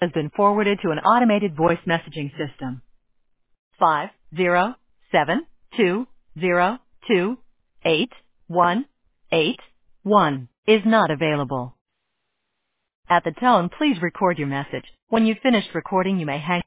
has been forwarded to an automated voice messaging system. 50720281181 is not available. At the tone, please record your message. When you've finished recording, you may hang